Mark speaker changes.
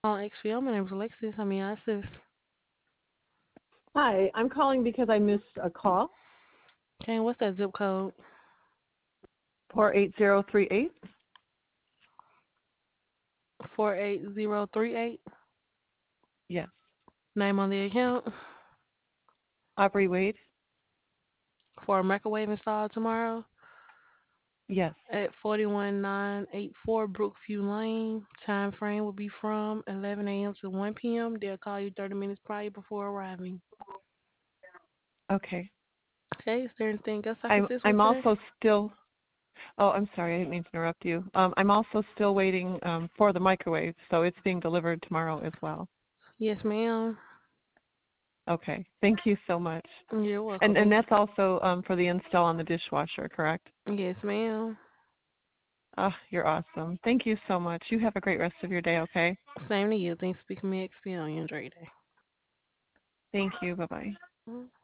Speaker 1: On XPO, my name is Alexis. I'm Yasis.
Speaker 2: Hi, I'm calling because I missed a call.
Speaker 1: Okay, what's that zip code?
Speaker 2: 48038.
Speaker 1: 48038.
Speaker 2: Yes.
Speaker 1: Name on the account
Speaker 2: Aubrey Wade.
Speaker 1: for a microwave installed tomorrow
Speaker 2: Yes.
Speaker 1: at 41984 Brookview Lane. Time frame will be from 11 a.m. to 1 p.m. They'll call you 30 minutes prior before arriving.
Speaker 2: Okay.
Speaker 1: Okay, is there anything else I can
Speaker 2: I'm
Speaker 1: assist with
Speaker 2: I'm
Speaker 1: today?
Speaker 2: also still. Oh, I'm sorry. I didn't mean to interrupt you. I'm also still waiting for the microwave, so it's being delivered tomorrow as well.
Speaker 1: Yes, ma'am.
Speaker 2: Okay. Thank you so much.
Speaker 1: You're
Speaker 2: And
Speaker 1: welcome.
Speaker 2: and that's also for the install on the dishwasher, correct?
Speaker 1: Yes, ma'am.
Speaker 2: Oh, you're awesome. Thank you so much. You have a great rest of your day. Okay.
Speaker 1: Same to you. Thanks for speaking to me, XPO. You enjoy your day.
Speaker 2: Thank you. Bye bye.
Speaker 1: Mhm.